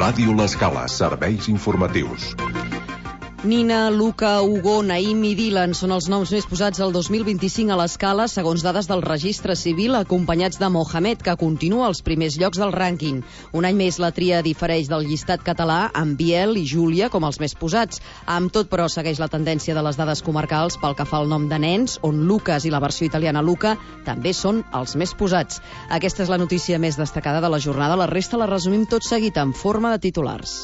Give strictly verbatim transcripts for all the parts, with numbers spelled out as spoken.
Ràdio L'Escala, serveis informatius. Nina, Luca, Hugo, Naim i Dylan són els noms més posats el dos mil vint-i-cinc a l'Escala, segons dades del Registre Civil, acompanyats de Mohamed, que continua als primers llocs del rànquing. Un any més la tria difereix del llistat català, amb Biel i Júlia com els més posats. Amb tot, però, segueix la tendència de les dades comarcals pel que fa al nom de nens, on Lucas i la versió italiana Luca també són els més posats. Aquesta és la notícia més destacada de la jornada. La resta la resumim tot seguit en forma de titulars.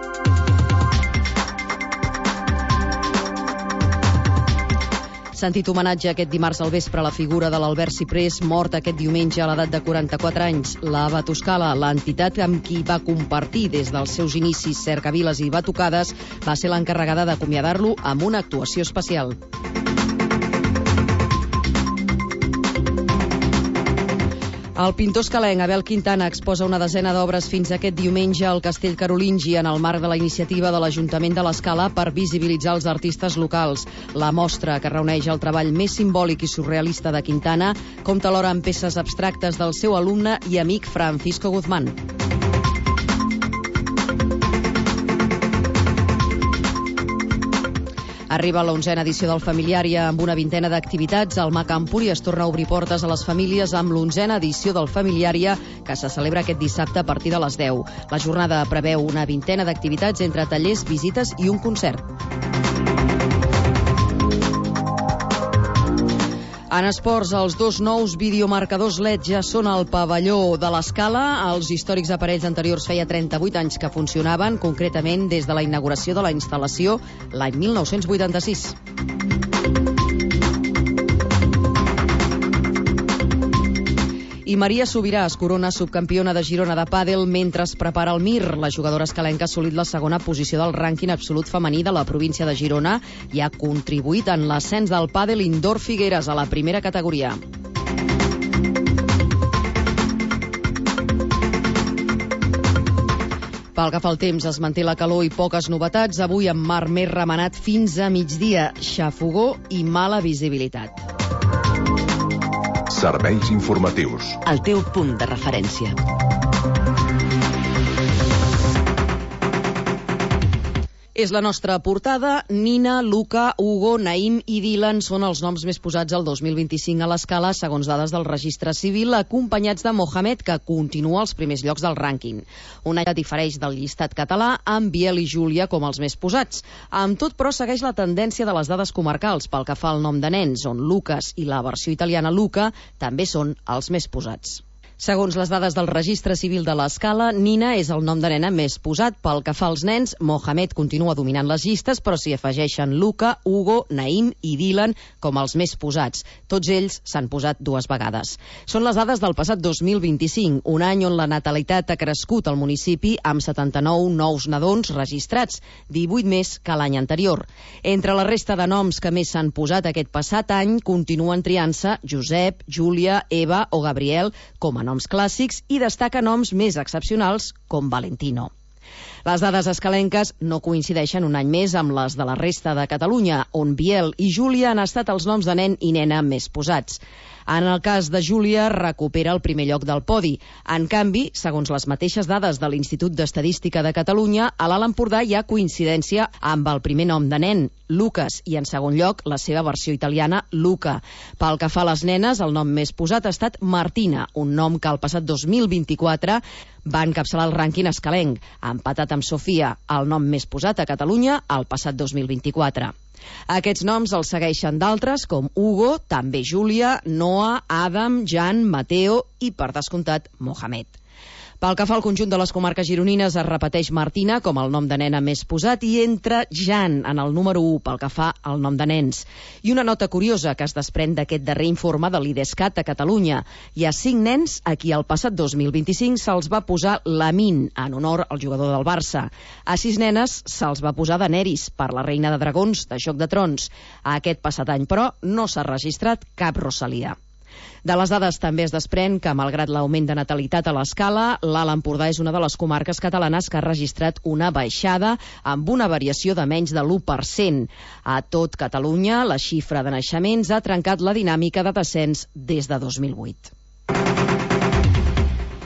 Sentit homenatge aquest dimarts al vespre a la figura de l'Albert Ciprés, mort aquest diumenge a l'edat de quaranta-quatre anys. La Batuscala, l'entitat amb qui va compartir des dels seus inicis cercaviles i batucades, va ser l'encarregada d'acomiadar-lo amb una actuació especial. El pintor escalenc Abel Quintana exposa una desena d'obres fins aquest diumenge al Castell Carolingi en el marc de la iniciativa de l'Ajuntament de l'Escala per visibilitzar els artistes locals. La mostra, que reuneix el treball més simbòlic i surrealista de Quintana, compta alhora amb peces abstractes del seu alumne i amic Francisco Guzmán. Arriba l'onzena edició del Familiària amb una vintena d'activitats. El Mac Empúries torna a obrir portes a les famílies amb l'onzena edició del Familiària, que se celebra aquest dissabte a partir de les deu. La jornada preveu una vintena d'activitats entre tallers, visites i un concert. En esports, els dos nous videomarcadors L E D ja són al pavelló de l'Escala. Els històrics aparells anteriors feia trenta-vuit anys que funcionaven, concretament des de la inauguració de la instal·lació l'any mil nou-cents vuitanta-sis. I Maria Subirà es corona subcampiona de Girona de pàdel mentre es prepara el Mir. La jugadora escalenca ha assolit la segona posició del rànquing absolut femení de la província de Girona i ha contribuït en l'ascens del pàdel indoor Figueres a la primera categoria. Pel que fa al temps, es manté la calor i poques novetats. Avui amb mar més remenat fins a migdia, xafogó i mala visibilitat. Serveis informatius. El teu punt de referència. És la nostra portada. Nina, Luca, Hugo, Naim i Dylan són els noms més posats el dos mil vint-i-cinc a l'Escala, segons dades del Registre Civil, acompanyats de Mohamed, que continua als primers llocs del rànquing. Un any difereix del llistat català, amb Biel i Júlia com els més posats. Amb tot, però, segueix la tendència de les dades comarcals pel que fa al nom de nens, on Lucas i la versió italiana Luca també són els més posats. Segons les dades del Registre Civil de l'Escala, Nina és el nom de nena més posat. Pel que fa als nens, Mohamed continua dominant les llistes, però s'hi afegeixen Luca, Hugo, Naim i Dylan com els més posats. Tots ells s'han posat dues vegades. Són les dades del passat dos mil vint-i-cinc, un any on la natalitat ha crescut al municipi amb setanta-nou nous nadons registrats, divuit més que l'any anterior. Entre la resta de noms que més s'han posat aquest passat any, continuen triant-se Josep, Júlia, Eva o Gabriel com a noms noms clàssics i destaca noms més excepcionals com Valentino. Les dades escalenques no coincideixen un any més amb les de la resta de Catalunya, on Biel i Júlia han estat els noms de nen i nena més posats. En el cas de Júlia, recupera el primer lloc del podi. En canvi, segons les mateixes dades de l'Institut d'Estadística de Catalunya, a l'Alt Empordà hi ha coincidència amb el primer nom de nen, Lucas, i en segon lloc la seva versió italiana, Luca. Pel que fa a les nenes, el nom més posat ha estat Martina, un nom que el passat dos mil vint-i-quatre va encapçalar el rànquing escalenc, empatat amb Sofia, el nom més posat a Catalunya el passat dos mil vint-i-quatre. Aquests noms els segueixen d'altres com Hugo, també Júlia, Noah, Adam, Jan, Mateo i, per descomptat, Mohamed. Pel que fa al conjunt de les comarques gironines, es repeteix Martina com el nom de nena més posat i entra Jan en el número u pel que fa al nom de nens. I una nota curiosa que es desprèn d'aquest darrer informe de l'IDESCAT a Catalunya. Hi ha cinc nens a qui el passat dos mil vint-i-cinc se'ls va posar Lamin, en honor al jugador del Barça. A sis nenes se'ls va posar Daenerys, per la reina de dragons de Joc de Trons. Aquest passat any, però, no s'ha registrat cap Rosalia. De les dades també es desprèn que, malgrat l'augment de natalitat a l'Escala, l'Alt Empordà és una de les comarques catalanes que ha registrat una baixada amb una variació de menys de l'u per cent. A tot Catalunya, la xifra de naixements ha trencat la dinàmica de descens des de dos mil vuit.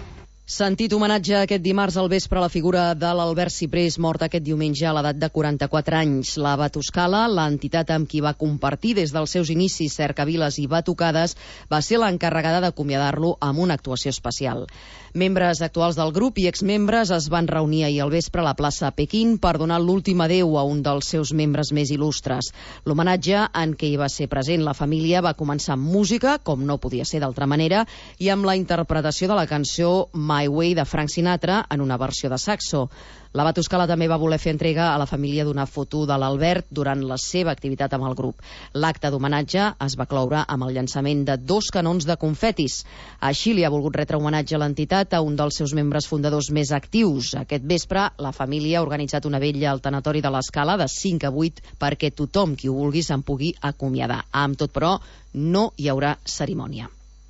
Sentit homenatge aquest dimarts al vespre a la figura de l'Albert Ciprés, mort aquest diumenge a l'edat de quaranta-quatre anys. La Batuscala, l'entitat amb qui va compartir des dels seus inicis cercaviles i batucades, va ser l'encarregada d'acomiadar-lo amb una actuació especial. Membres actuals del grup i exmembres es van reunir ahir al vespre a la plaça Pequín per donar l'últim adeu a un dels seus membres més il·lustres. L'homenatge, en què hi va ser present la família, va començar amb música, com no podia ser d'altra manera, i amb la interpretació de la cançó My Way de Frank Sinatra en una versió de saxo. La Batuscala també va voler fer entrega a la família d'una foto de l'Albert durant la seva activitat amb el grup. L'acte d'homenatge es va cloure amb el llançament de dos canons de confetis. Així li ha volgut retre homenatge a l'entitat a un dels seus membres fundadors més actius. Aquest vespre, la família ha organitzat una vetlla al tanatori de l'Escala de cinc a vuit perquè tothom qui ho vulgui se'n pugui acomiadar. Amb tot, però, no hi haurà cerimònia.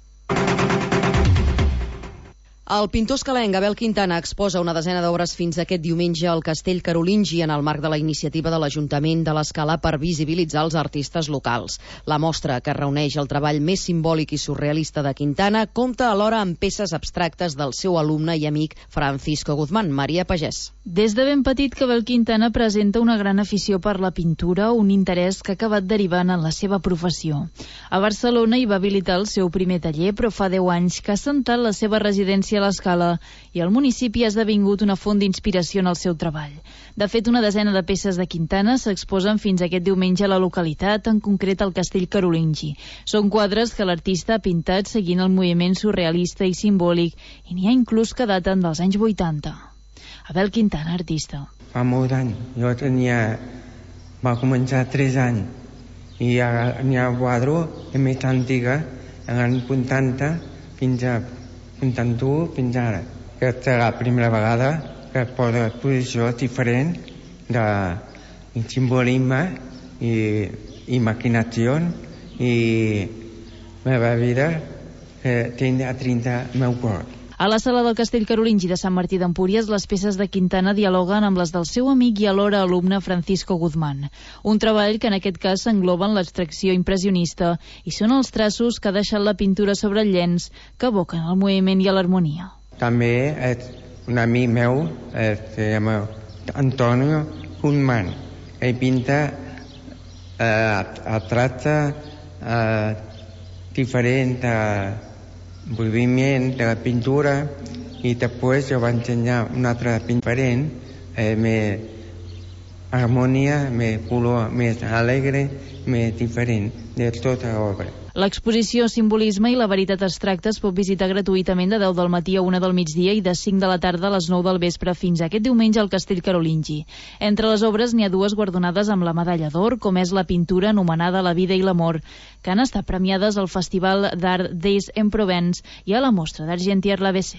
El pintor escalenc Abel Quintana exposa una desena d'obres fins aquest diumenge al Castell Carolingi en el marc de la iniciativa de l'Ajuntament de l'Escala per visibilitzar els artistes locals. La mostra, que reuneix el treball més simbòlic i surrealista de Quintana, compta alhora amb peces abstractes del seu alumne i amic Francisco Guzmán. Maria Pagès. Des de ben petit que Abel Quintana presenta una gran afició per la pintura, un interès que ha acabat derivant en la seva professió. A Barcelona hi va habilitar el seu primer taller, però fa deu anys que ha centrat la seva residència a l'Escala i el municipi ha esdevingut una font d'inspiració en el seu treball. De fet, una desena de peces de Quintana s'exposen fins aquest diumenge a la localitat, en concret al Castell Carolingi. Són quadres que l'artista ha pintat seguint el moviment surrealista i simbòlic, i n'hi ha inclús que daten dels anys vuitanta. Abel Quintana, artista. Fa molt d'anys. Jo tenia... va començar tres anys i n'hi ha quadro més antiga, en l'any vuitanta fins a vuitanta-u fins ara. Aquesta és la primera vegada que es posa exposició diferent de simbolisme i imaginació i meva vida que tinc a trenta meu cor. A la sala del Castell Carolingi de Sant Martí d'Empúries, les peces de Quintana dialoguen amb les del seu amic i alhora alumne Francisco Guzmán. Un treball que en aquest cas s'engloba en l'abstracció impressionista i són els traços que ha deixat la pintura sobre el llenç que evoquen el moviment i l'harmonia. També és un amic meu, se llama Antonio Guzmán. Ell pinta, eh, tracta eh, diferent eh, moviment de la pintura i després jo vaig ensenyar un altre diferent, eh, més harmonia, més color, més alegre, més diferent de tota l'obra. L'exposició Simbolisme i la veritat abstracta es pot visitar gratuïtament de deu del matí a una del migdia i de cinc de la tarda a les nou del vespre fins aquest diumenge al Castell Carolingi. Entre les obres n'hi ha dues guardonades amb la medalla d'or, com és la pintura anomenada La vida i l'amor, que han estat premiades al Festival d'Art d'Aix en Provence i a la Mostra d'Argentière l'A B C.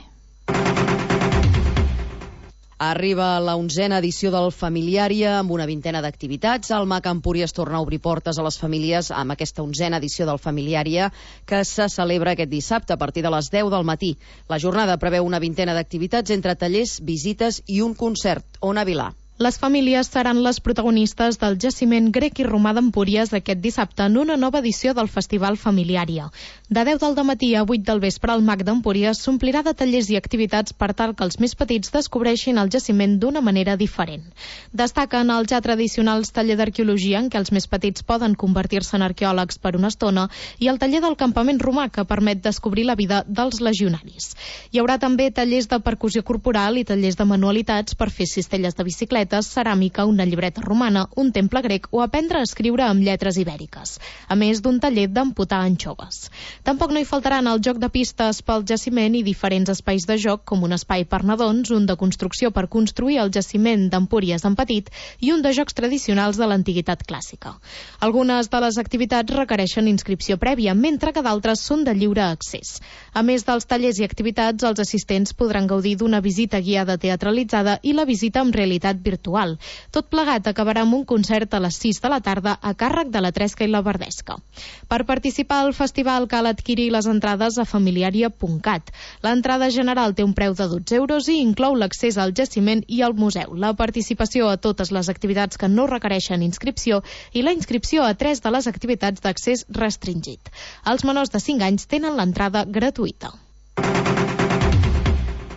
Arriba la onzena edició del Familiària amb una vintena d'activitats. El MAC Empúries torna a obrir portes a les famílies amb aquesta onzena edició del Familiària que se celebra aquest dissabte a partir de les deu del matí. La jornada preveu una vintena d'activitats entre tallers, visites i un concert. Ona Vilà. Les famílies seran les protagonistes del jaciment grec i romà d'Empúries aquest dissabte en una nova edició del Festival Familiària. De deu del matí a vuit del vespre, el MAC d'Empúries s'omplirà de tallers i activitats per tal que els més petits descobreixin el jaciment d'una manera diferent. Destaquen els ja tradicionals taller d'arqueologia, en què els més petits poden convertir-se en arqueòlegs per una estona, i el taller del campament romà, que permet descobrir la vida dels legionaris. Hi haurà també tallers de percussió corporal i tallers de manualitats per fer cistelles de bicicleta, ceràmica, una llibreta romana, un temple grec o aprendre a escriure amb lletres ibèriques, a més d'un taller d'amputar anxoves. Tampoc no hi faltaran el joc de pistes pel jaciment i diferents espais de joc, com un espai per nadons, un de construcció per construir el jaciment d'Empúries en petit i un de jocs tradicionals de l'antiguitat clàssica. Algunes de les activitats requereixen inscripció prèvia, mentre que d'altres són de lliure accés. A més dels tallers i activitats, els assistents podran gaudir d'una visita guiada teatralitzada i la visita amb realitat virtual. Virtual. Tot plegat acabarà amb un concert a les sis de la tarda a càrrec de la Tresca i la Verdesca. Per participar al festival cal adquirir les entrades a familiària punt cat. L'entrada general té un preu de dotze euros i inclou l'accés al jaciment i al museu, la participació a totes les activitats que no requereixen inscripció i la inscripció a tres de les activitats d'accés restringit. Els menors de cinc anys tenen l'entrada gratuïta.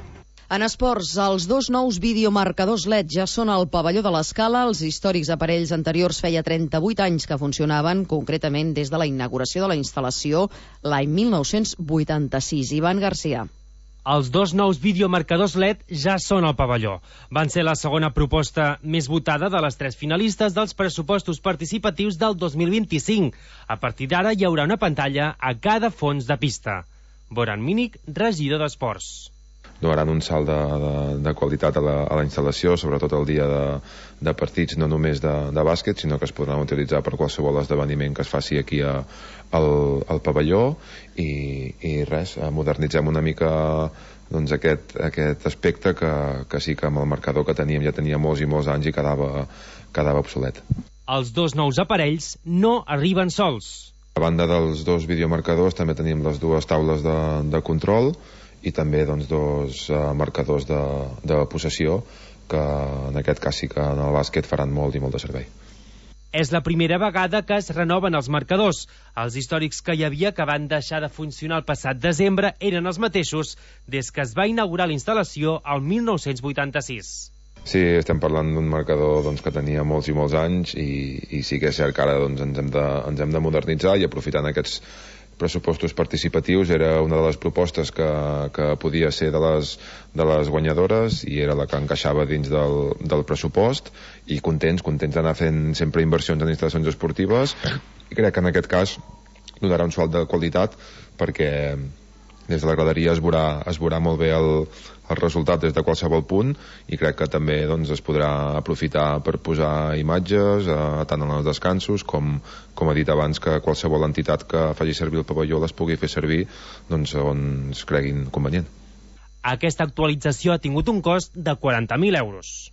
En esports, els dos nous videomarcadors L E D ja són al pavelló de l'Escala. Els històrics aparells anteriors feia trenta-vuit anys que funcionaven, concretament des de la inauguració de la instal·lació l'any mil nou-cents vuitanta-sis. Ivan Garcia. Els dos nous videomarcadors L E D ja són al pavelló. Van ser la segona proposta més votada de les tres finalistes dels pressupostos participatius del dos mil vint-i-cinc. A partir d'ara hi haurà una pantalla a cada fons de pista. Boran Mínic, regidor d'Esports. Donaran un salt de, de, de qualitat a la, a la instal·lació, sobretot el dia de, de partits, no només de, de bàsquet, sinó que es podran utilitzar per qualsevol esdeveniment que es faci aquí a, al, al pavelló i, i res, modernitzem una mica doncs, aquest, aquest aspecte que, que sí que amb el marcador que teníem ja tenia molts i molts anys i quedava, quedava obsolet. Els dos nous aparells no arriben sols. A banda dels dos videomarcadors també tenim les dues taules de, de control i també doncs, dos uh, marcadors de, de possessió que en aquest cas sí que en el bàsquet faran molt i molt de servei. És la primera vegada que es renoven els marcadors. Els històrics que hi havia que van deixar de funcionar el passat desembre eren els mateixos des que es va inaugurar la instal·lació el mil nou-cents vuitanta-sis. Sí, estem parlant d'un marcador doncs, que tenia molts i molts anys i, i sí que és cert que ara doncs, ens, hem de, ens hem de modernitzar i aprofitant aquests pressupostos participatius era una de les propostes que, que podia ser de les, de les guanyadores i era la que encaixava dins del, del pressupost i contents, contents d'anar fent sempre inversions en instal·lacions esportives i crec que en aquest cas donarà un salt de qualitat perquè des de la graderia es veurà, es veurà molt bé el, el resultat des de qualsevol punt i crec que també doncs, es podrà aprofitar per posar imatges eh, tant en els descansos com, com he dit abans que qualsevol entitat que faci servir el pavelló les pugui fer servir doncs, on es creguin convenient. Aquesta actualització ha tingut un cost de quaranta mil euros.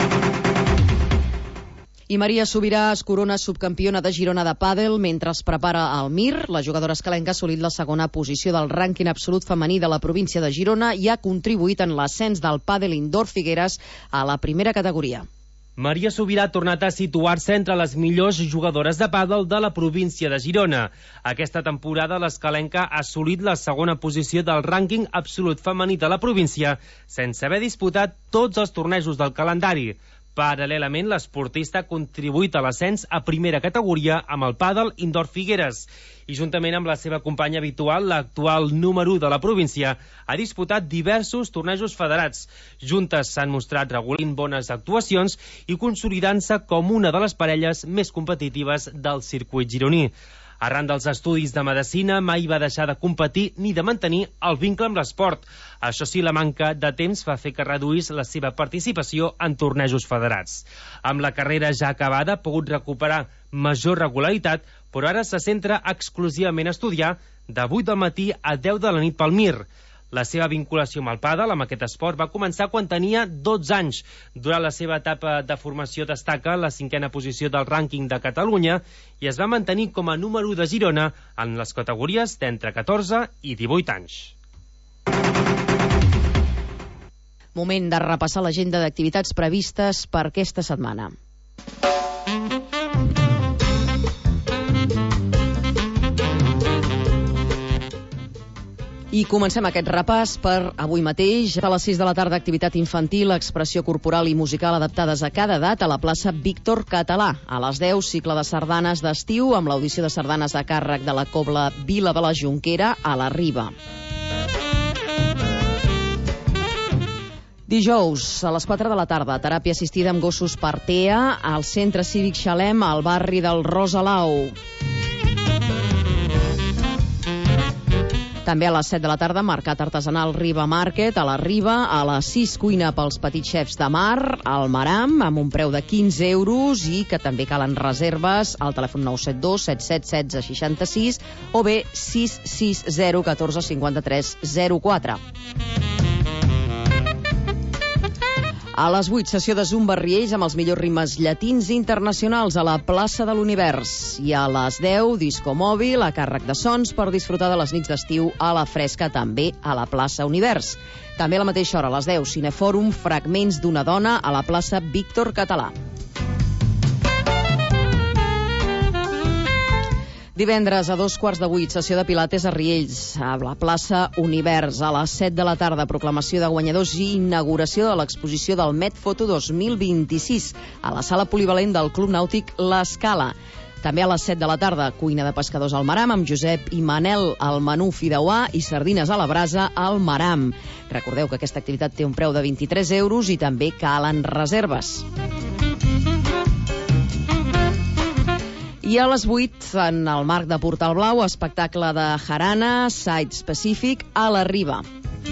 I Maria Subirà es corona subcampiona de Girona de pàdel mentre es prepara al Mir. La jugadora escalenca ha assolit la segona posició del rànquing absolut femení de la província de Girona i ha contribuït en l'ascens del pàdel indoor Figueres a la primera categoria. Maria Subirà ha tornat a situar-se entre les millors jugadores de pàdel de la província de Girona. Aquesta temporada l'escalenca ha assolit la segona posició del rànquing absolut femení de la província sense haver disputat tots els tornejos del calendari. Paral·lelament, l'esportista ha contribuït a l'ascens a primera categoria amb el pàdel indoor Figueres i juntament amb la seva companya habitual, l'actual número u de la província, ha disputat diversos tornejos federats. Juntes s'han mostrat regulant bones actuacions i consolidant-se com una de les parelles més competitives del circuit gironí. Arran dels estudis de medicina, mai va deixar de competir ni de mantenir el vincle amb l'esport. Això sí, la manca de temps va fer que reduís la seva participació en tornejos federats. Amb la carrera ja acabada, ha pogut recuperar major regularitat, però ara se centra exclusivament a estudiar de vuit del matí a deu de la nit pel Mir. La seva vinculació amb el pàdel, amb aquest esport, va començar quan tenia dotze anys. Durant la seva etapa de formació destaca la cinquena posició del rànquing de Catalunya i es va mantenir com a número u de Girona en les categories d'entre catorze i divuit anys. Moment de repassar l'agenda d'activitats previstes per aquesta setmana. I comencem aquest repàs per avui mateix. A les sis de la tarda, activitat infantil, expressió corporal i musical adaptades a cada edat a la plaça Víctor Català. A les deu, cicle de sardanes d'estiu amb l'audició de sardanes a càrrec de la Cobla Vila de la Jonquera a la Riba. Dijous, a les quatre de la tarda, teràpia assistida amb gossos per T E A al Centre Cívic Xalem al barri del Rosalau. També a les set de la tarda, mercat artesanal Riba Market, a la Riba, a les sis, cuina pels petits xefs de mar, al Maram, amb un preu de quinze euros i que també calen reserves al telèfon nou set dos set set un set sis sis o bé sis sis zero un quatre cinc tres zero quatre. A les vuit, sessió de Zumba Riells amb els millors ritmes llatins internacionals a la plaça de l'Univers. I a les deu, disco mòbil a càrrec de Sons per disfrutar de les nits d'estiu a la fresca, també a la plaça Univers. També a la mateixa hora, a les deu, Cinefòrum, fragments d'una dona a la plaça Víctor Català. Divendres a dos quarts de vuit, sessió de Pilates a Riells, a la plaça Univers. A les set de la tarda, proclamació de guanyadors i inauguració de l'exposició del Medfoto dos mil vint-i-sis a la sala polivalent del Club Nàutic L'Escala. També a les set de la tarda, cuina de pescadors al Maram, amb Josep i Manel, al menú fideuà i sardines a la brasa al Maram. Recordeu que aquesta activitat té un preu de vint-i-tres euros i també calen reserves. I a les vuit, en el marc de Portal Blau, espectacle de jarana, Site Specific, a la Riba.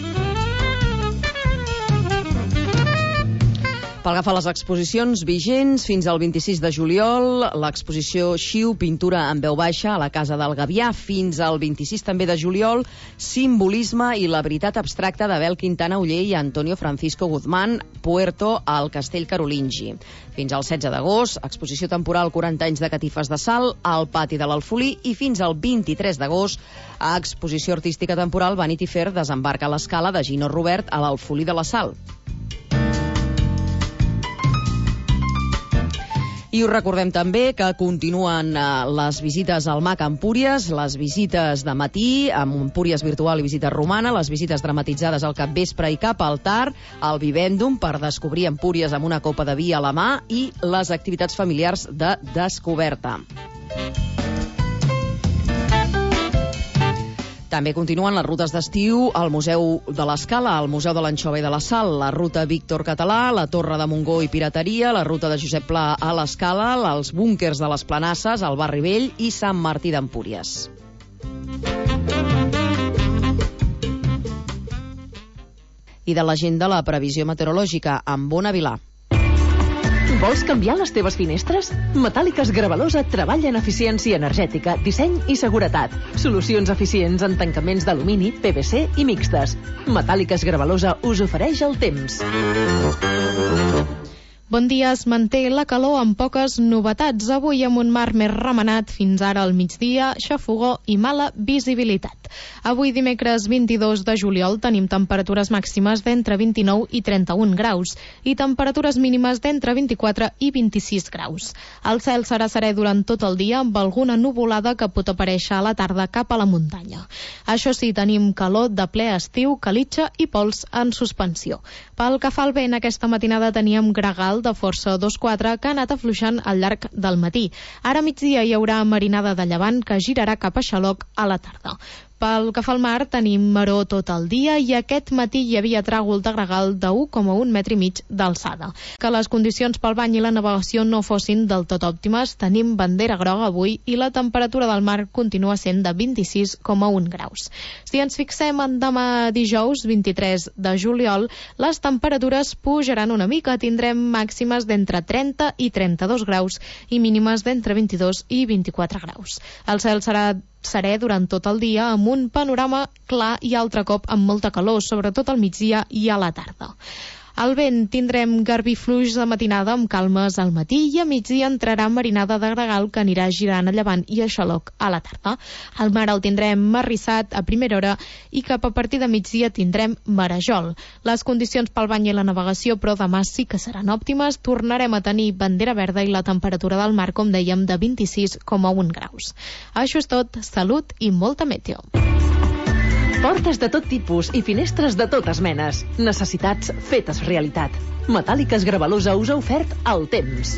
Pel que fa a les exposicions vigents, fins al vint-i-sis de juliol, l'exposició Xiu, pintura en veu baixa, a la Casa del Gavià. Fins al vint-i-sis també de juliol, Simbolisme i la veritat abstracta d'Abel Quintana Oller i Antonio Francisco Guzmán, Puerto, al Castell Carolingi. Fins al setze d'agost, exposició temporal quaranta anys de catifes de sal al pati de l'Alfolí, i fins al vint-i-tres d'agost, a exposició artística temporal Vanity Fair desembarca a l'Escala de Gino Robert a l'Alfolí de la Sal. I us recordem també que continuen les visites al M A C Empúries, les visites de matí amb Empúries virtual i visita romana, les visites dramatitzades al capvespre i cap al tard, el Vivendum per descobrir Empúries amb una copa de vi a la mà i les activitats familiars de descoberta. També continuen les rutes d'estiu al Museu de l'Escala, al Museu de l'Anxova i de la Sal, la ruta Víctor Català, la Torre de Montgó i Pirateria, la ruta de Josep Pla a l'Escala, els búnquers de les Planasses, al Barri Vell i Sant Martí d'Empúries. I de l'agenda, la previsió meteorològica amb Ona Vilà. Vols canviar les teves finestres? Metàl·liques Gravalosa treballa en eficiència energètica, disseny i seguretat. Solucions eficients en tancaments d'alumini, P V C i mixtes. Metàl·liques Gravalosa us ofereix el temps. Bon dia, es manté la calor amb poques novetats. Avui amb un mar més remenat, fins ara al migdia, xafogor i mala visibilitat. Avui dimecres vint-i-dos de juliol tenim temperatures màximes d'entre vint-i-nou i trenta-un graus i temperatures mínimes d'entre vint-i-quatre i vint-i-sis graus. El cel serà serè durant tot el dia amb alguna nuvolada que pot aparèixer a la tarda cap a la muntanya. Això sí, tenim calor de ple estiu, calitxa i pols en suspensió. Pel que fa al vent, aquesta matinada teníem gregal de força dos quatre que ha anat afluixant al llarg del matí. Ara a migdia hi haurà marinada de llevant que girarà cap a Xaloc a la tarda. Pel que fa al mar, tenim maró tot el dia i aquest matí hi havia tràgol de gregal de u coma un metre i mig d'alçada. Que les condicions pel bany i la navegació no fossin del tot òptimes, tenim bandera groga avui i la temperatura del mar continua sent de vint-i-sis coma un graus. Si ens fixem en demà dijous, vint-i-tres de juliol, les temperatures pujaran una mica, tindrem màximes d'entre trenta i trenta-dos graus i mínimes d'entre vint-i-dos i vint-i-quatre graus. El cel serà serè durant tot el dia amb un panorama clar i altre cop amb molta calor, sobretot al migdia i a la tarda. Al vent tindrem garbí fluix de matinada amb calmes al matí i a migdia entrarà marinada de gregal que anirà girant a llevant i a Xaloc a la tarda. Al mar el tindrem marrissat a primera hora i cap a partir de migdia tindrem marejol. Les condicions pel bany i la navegació, però demà sí que seran òptimes. Tornarem a tenir bandera verda i la temperatura del mar, com dèiem, de vint-i-sis coma un graus. Això és tot. Salut i molta meteo. Portes de tot tipus i finestres de totes menes. Necessitats fetes realitat. Metàl·liques Gravalosa us ha ofert el temps.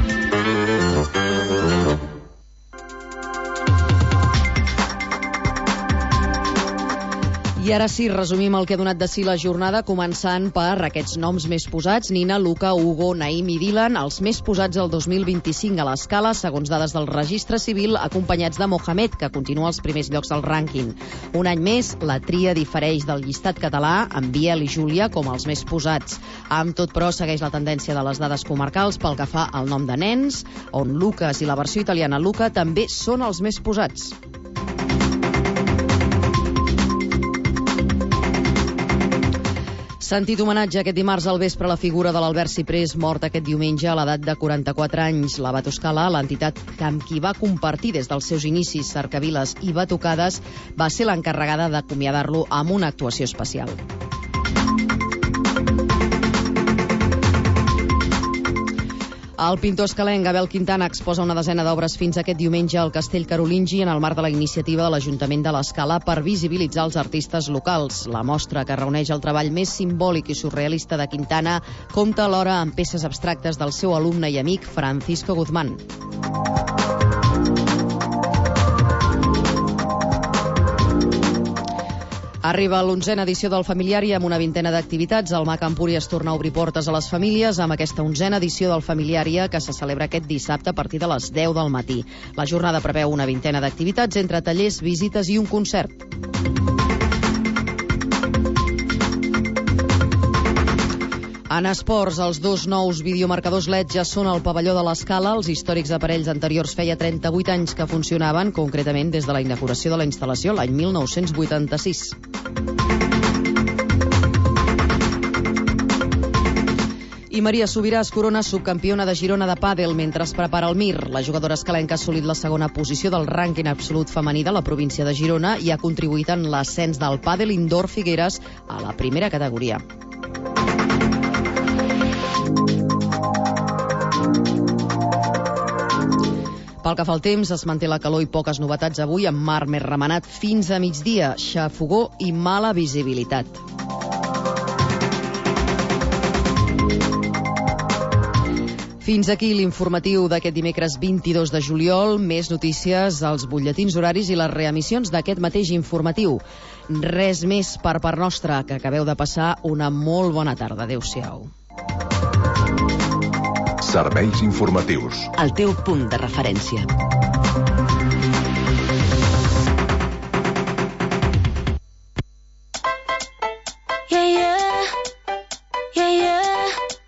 I ara sí, resumim el que ha donat de si la jornada, començant per aquests noms més posats: Nina, Luca, Hugo, Naim i Dylan, els més posats el dos mil vint-i-cinc a l'Escala, segons dades del Registre Civil, acompanyats de Mohamed, que continua als primers llocs del rànquing. Un any més, la tria difereix del llistat català, amb Biel i Júlia com els més posats. Amb tot, però, segueix la tendència de les dades comarcals pel que fa al nom de nens, on Lucas i la versió italiana Luca també són els més posats. Sentit homenatge aquest dimarts al vespre a la figura de l'Albert Ciprés, mort aquest diumenge a l'edat de quaranta-quatre anys. La Batoscala, l'entitat amb qui va compartir des dels seus inicis cercaviles i batucades, va ser l'encarregada d'acomiadar-lo amb una actuació especial. El pintor escalenc Abel Quintana exposa una desena d'obres fins aquest diumenge al Castell Carolingi en el marc de la iniciativa de l'Ajuntament de l'Escala per visibilitzar els artistes locals. La mostra, que reuneix el treball més simbòlic i surrealista de Quintana, compta alhora amb peces abstractes del seu alumne i amic Francisco Guzmán. Arriba l'onzena edició del Familiari amb una vintena d'activitats. El MAC Empúries torna a obrir portes a les famílies amb aquesta onzena edició del Familiària que se celebra aquest dissabte a partir de les deu del matí. La jornada preveu una vintena d'activitats entre tallers, visites i un concert. En esports, els dos nous videomarcadors L E D ja són al pavelló de l'Escala. Els històrics aparells anteriors feia trenta-vuit anys que funcionaven, concretament des de la inauguració de la instal·lació l'any mil nou-cents vuitanta-sis. I Maria Subirà es corona subcampiona de Girona de pàdel mentre es prepara el Mir. La jugadora escalenca ha assolit la segona posició del rànquing absolut femení de la província de Girona i ha contribuït en l'ascens del pàdel indoor Figueres a la primera categoria. Pel que fa al temps, es manté la calor i poques novetats avui, amb mar més remenat fins a migdia, xafogó i mala visibilitat. Fins aquí l'informatiu d'aquest dimecres vint-i-dos de juliol. Més notícies als butlletins horaris i les reemissions d'aquest mateix informatiu. Res més per part nostra, que acabeu de passar una molt bona tarda. Adéu-siau. Serveis informatius. El teu punt de referència. Yeah, yeah. Yeah, yeah.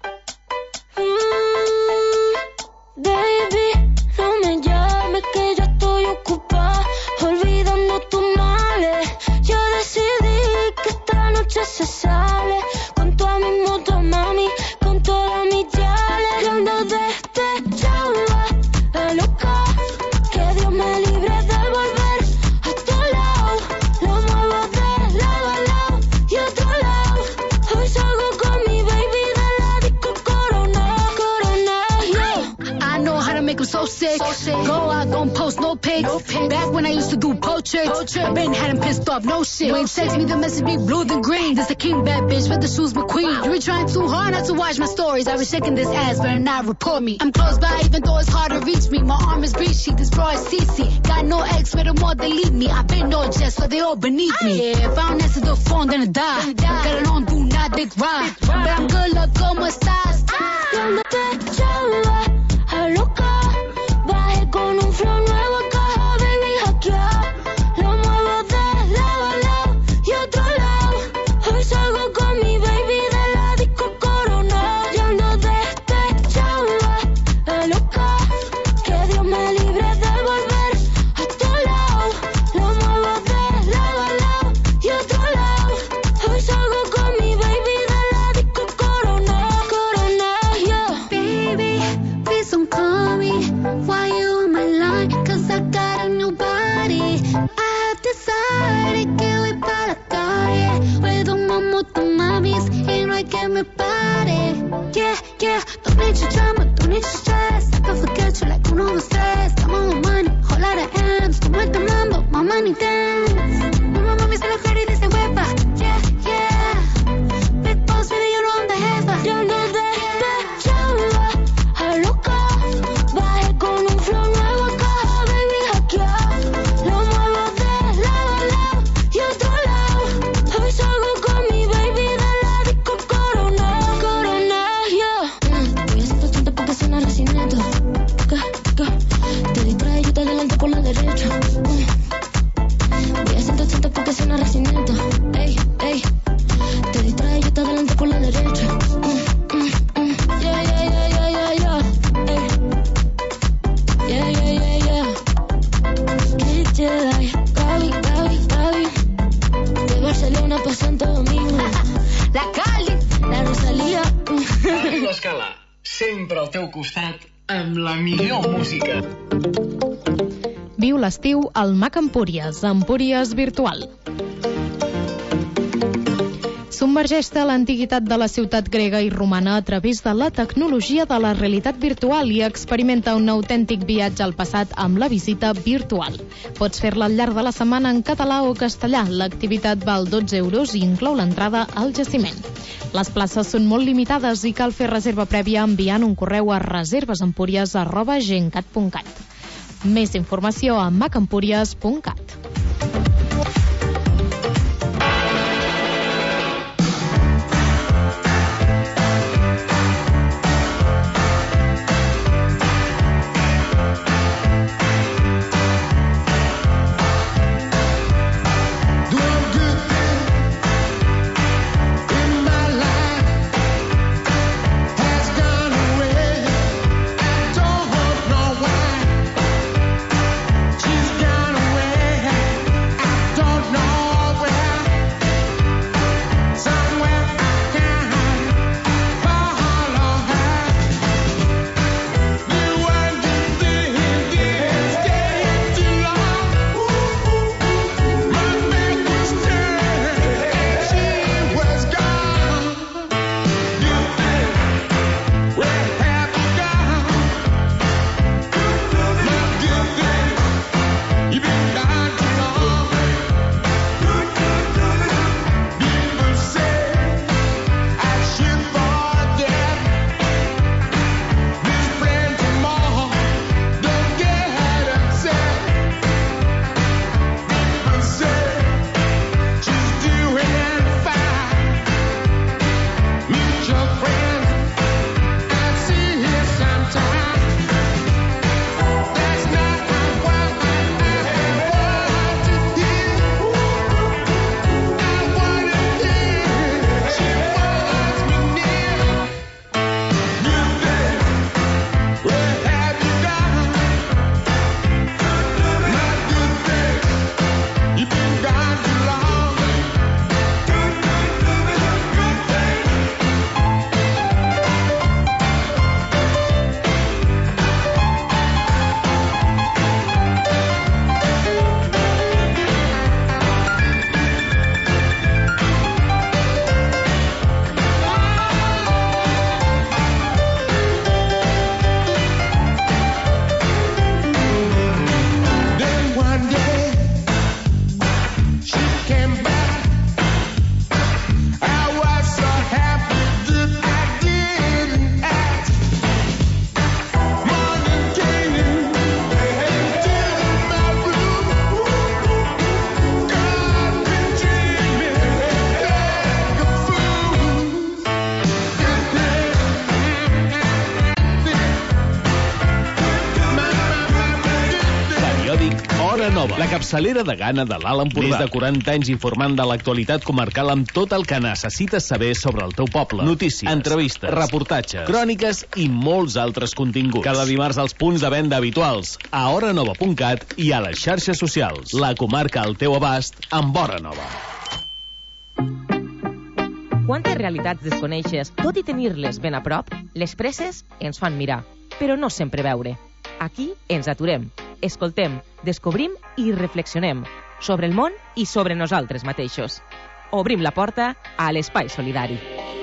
Mm, baby, no me llames que yo estoy ocupada olvidando tus males. Yo decidí que esta noche se sale con toda mi moto, mami, con toda mi yale. Yo ando despechada, la loca, que Dios me libre de volver a tu lado. Lo muevo de lado a lado y otro lado. Hoy salgo con mi baby de la disco Corona, Corona, yeah. I know how to make them so sick. So sick. Go out, don't post no pics. No pics. Back when I used to do poaching, I been had him pissed off, no shit. No you ain't text me the message be blue than green. This a king bad bitch with the shoes McQueen. You been trying too hard not to watch my stories. I was shaking this ass, better not report me. I'm close by, even though it's hard to reach me. My arm is breachy, this bra is C C. Got no ex, where the more they leave me. I been no jest, so they all beneath me. Yeah, if I don't answer the phone, then I die. Got it on, do not dick ride. But I'm good, look, como estás? Yo ando despechada, a loca. Bajé con un flow nuevo, caja, baby, hackeado. Lo muevo de lado a lado y otro lado. Hoy salgo con mi baby de la disco Corona. Yo ando despechada, a loca. Que Dios me libre de volver a tu lado. Lo muevo de lado a lado y otro lado. Hoy salgo con mi baby de la disco Corona, Corona, yeah. Baby, please don't call me. Why you on my line? Cause I got a new body. I have decided que voy para la calle. Puedo mamoto mamis y no hay que me pare. Yeah, yeah, don't need your drama, don't need your stress. I can forget you like uno, dos, tres. Come on, money, whole lot of M's. Como el mambo, my money dance. Una mami se la jara y dice huepa. Yeah, yeah. Big boss, baby, you know I'm the jefa. Yo ando despechada, a loca. Bajé con un flow nuevo, caja, baby, hackeado. Lo muevo de lado a lado y otro lado. Hoy salgo con mi baby de la disco Corona, Corona, yeah. Mm, voy a ciento ochenta porque suena recinito. ¿Qué? ¿Qué? Te distrae y yo te adelanto por la derecha. Mm. Voy a ciento ochenta porque suena recinito. Ey, ey. Te distrae y yo te adelanto por la derecha. Mm, mm, mm. Yeah, yeah, yeah, yeah, yeah, yeah. Ey. Yeah, yeah, yeah, yeah. Kid Jedi, Gaby, Gaby, Gaby. De Barcelona pa' Santo Domingo. La Cali, la Rosalía. Ràdio Escala, sempre al teu costat amb la millor música. Viu l'estiu al MAC Empúries, Empúries Virtual. Submergeix-te a l'antiguitat de la ciutat grega i romana a través de la tecnologia de la realitat virtual i experimenta un autèntic viatge al passat amb la visita virtual. Pots fer-la al llarg de la setmana en català o castellà. L'activitat val dotze euros i inclou l'entrada al jaciment. Les places són molt limitades i cal fer reserva prèvia enviant un correu a reservesempúries arroba gencat punt cat. Més informació a macempúries punt cat. La capçalera de gana de l'Alt Empordà. Més de quaranta anys informant de l'actualitat comarcal amb tot el que necessites saber sobre el teu poble. Notícies, entrevistes, reportatges, cròniques i molts altres continguts. Cada dimarts als punts de venda habituals, a hora nova punt cat i a les xarxes socials. La comarca al teu abast amb Hora Nova. Quantes realitats desconeixes, tot i tenir-les ben a prop? Les presses ens fan mirar, però no sempre veure. Aquí ens aturem, escoltem, descobrim i reflexionem sobre el món i sobre nosaltres mateixos. Obrim la porta a l'Espai Solidari.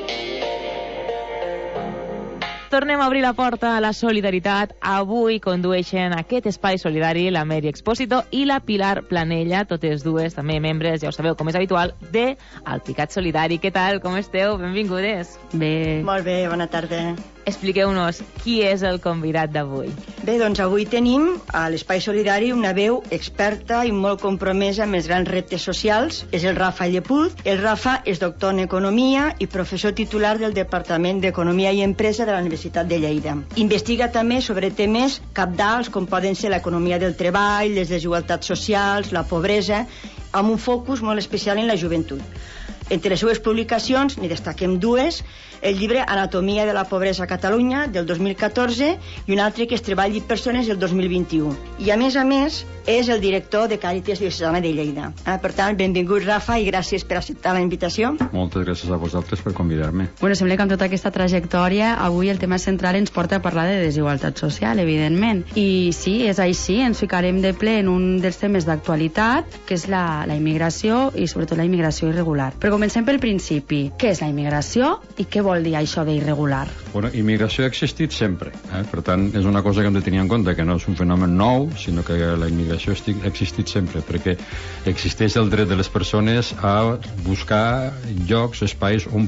Tornem a obrir la porta a la solidaritat. Avui condueixen aquest espai solidari la Mary Expósito i la Pilar Planella, totes dues també membres, ja ho sabeu com és habitual, de Alpicat Solidari. Què tal? Com esteu? Benvingudes. Bé. Molt bé, bona tarda. Expliqueu-nos qui és el convidat d'avui. Bé, doncs avui tenim a l'Espai Solidari una veu experta i molt compromesa amb els grans reptes socials. És el Rafa Llepuz. El Rafa és doctor en Economia i professor titular del Departament d'Economia i Empresa de la Universitat de Lleida. Investiga també sobre temes cabdals com poden ser l'economia del treball, les desigualtats socials, la pobresa, amb un focus molt especial en la joventut. Entre les seues publicacions n'hi destaquem dues: el llibre Anatomia de la pobresa a Catalunya, del dos mil catorze, i un altre que és Treball i persones, del dos mil vint-i-u. I a més a més, és el director de Càritas Diocesana de Lleida. Eh, per tant, benvingut, Rafa, i gràcies per acceptar la invitació. Moltes gràcies a vosaltres per convidar-me. Bueno, sembla que amb tota aquesta trajectòria avui el tema central ens porta a parlar de desigualtat social, evidentment. I sí, és així, ens ficarem de ple en un dels temes d'actualitat, que és la, la immigració i sobretot la immigració irregular. Però comencem pel principi. Què és la immigració i què vol dir això d'irregular? Bueno, immigració ha existit sempre, eh? Per tant, és una cosa que hem de tenir en compte, que no és un fenomen nou, sinó que la immigració ha existit sempre, perquè existeix el dret de les persones a buscar llocs, espais on